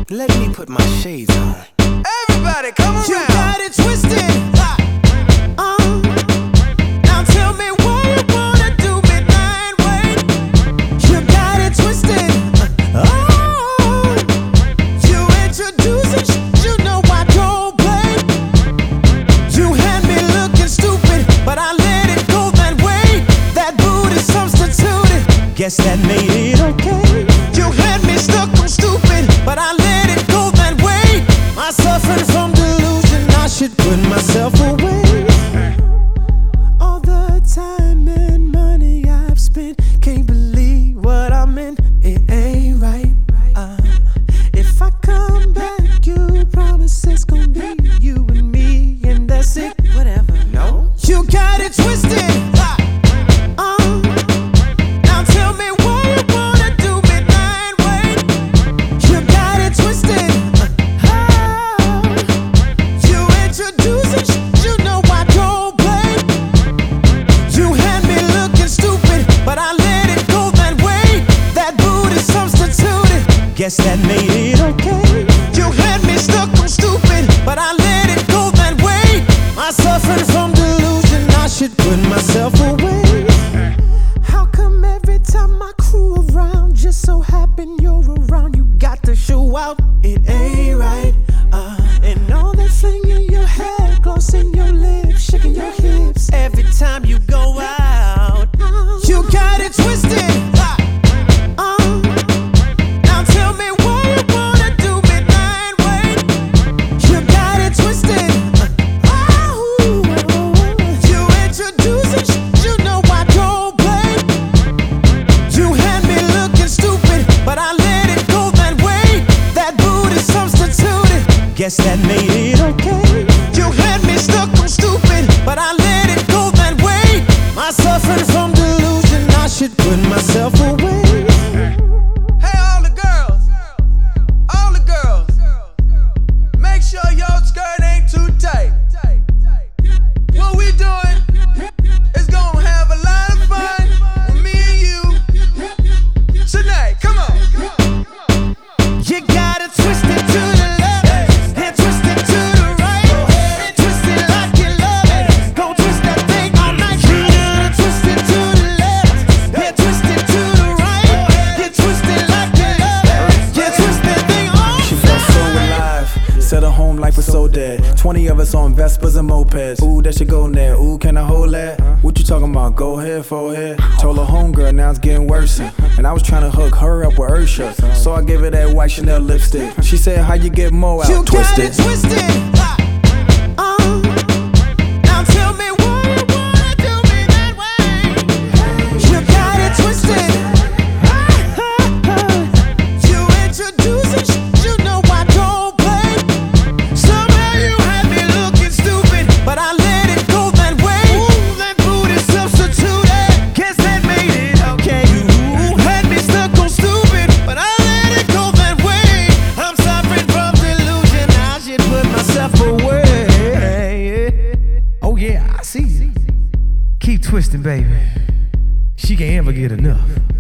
Let me put my shades on. Everybody, come around. You got it twisted. Now tell me why you wanna do me that way. You got it twisted. You introducing shit you know I don't play. You had me looking stupid, but I let it go that way. That booty substituted. Guess that made it okay. You had me stuck on stupid, but I let it go that way. I suffered from delusion, I should put myself away. All the time and money I've spent, can't believe what I'm in, it ain't right. If I come back, you promise it's gonna be you and me, and that's it. Whatever. No, you got it twisted. Now tell me why you wanna do me that way. You got it twisted. You introducing shit you know I don't play. You had me looking stupid, but I let it go that way. That booty substituted. Guess that made it okay. You had me stuck on stupid, but I let it go that way. I suffered from delusion, I should put myself away. How come every time I crew around, just so happen you're around, you got to show out, it ain't right. And all that fling in your hair, glossing your lips, shaking your hips, every time you go out, you got it twisted. Now tell me why you wanna do me that way. You got it twisted. You introducing shit you know I don't play. You had me looking stupid, but I let it go that way. That booty substituted. Guess that made it okay. You had me stuck on stupid, but I let it go that way. I suffered from delusion, I should put myself away. Hey, all the girls, make sure your skirt ain't too tight. What we doing is gonna have a lot of fun with me and you tonight. Come on. You got it twisted to the left, and twisted to the right, and twisted like you love it. Go twist that thing all night. You got it twisted to the left, and twisted to the right, you twisted like you love it. You twist that thing all night. She felt so alive, said her home life was so dead. 20 of us on Vespas and mopeds. Ooh, that should go in there. Ooh, can I hold that? What you talking about? Go ahead, forehead. Told her homegirl, now it's getting worse. And I was trying to hook her up with Ursha, so I gave her that white Chanel lipstick. She said, how you get more out You twisted? got it twisted. Now tell me why you wanna do me that way. You got it twisted. You introducing shit you know I don't play. Somehow you had me looking stupid, but I let it go that way. Ooh, that booty substituted. Guess that made it okay. You had me stuck on stupid, but I let it go that way. I'm suffering from delusion, I should put myself away. Oh yeah, I see you. Keep twisting, baby. She can't ever get enough.